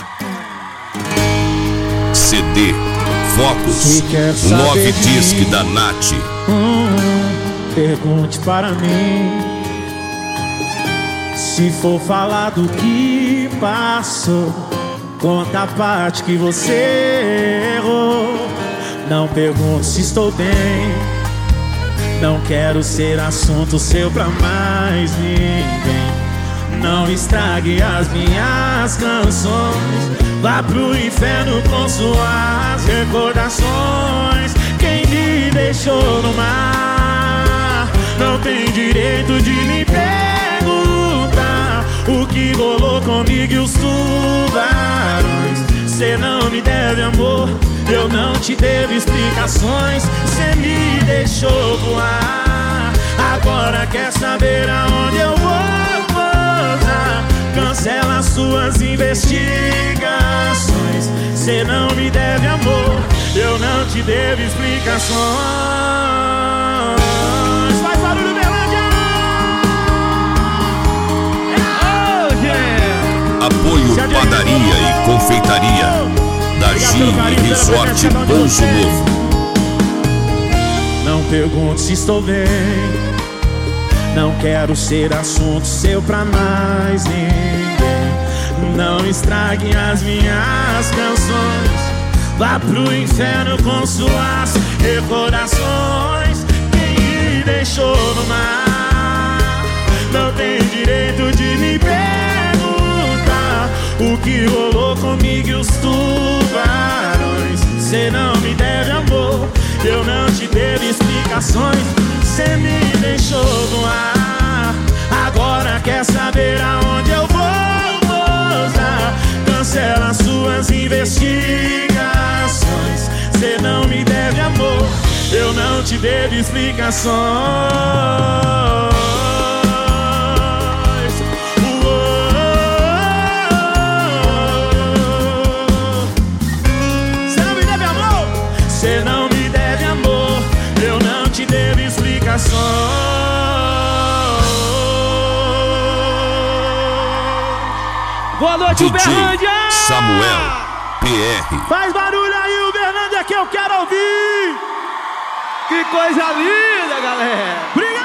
CD Focus Love Disc da Nath. Pergunte para mim. Se for falar do que passou, conta a parte que você errou. Não pergunte se estou bem. Não quero ser assunto seu pra mais ninguém. Não estrague as minhas canções. Vá pro inferno com suas recordações. Quem me deixou no mar não tem direito de me perguntar o que rolou comigo e os tubarões. Cê não me deve amor, eu não te devo explicações. Cê me deixou voar, agora quer saber aonde eu vou pousar. Cancela suas investigações. Cê não me deve amor, eu não te devo explicações. Faz barulho, Berlândia! Apoio Padaria e Confeitaria da Gin Resort Pouso Novo. Não pergunte se estou bem. Não quero ser assunto seu pra mais ninguém. Não estrague as minhas canções. Vá pro inferno com suas recordações. Quem me deixou no mar não tem direito de me perguntar o que rolou comigo e os tubarões. Cê não me deve amor, eu não te devo explicações. Cê me deixou no ar, agora quer saber aonde eu vou pousar. Cancela suas investigações. Cê não me deve amor, eu não te devo explicações. Cê não me deve amor, eu não te devo explicações. Boa noite, Uberlândia! Samuel PR. Faz barulho aí, Uberlândia, que eu quero ouvir! Que coisa linda, galera!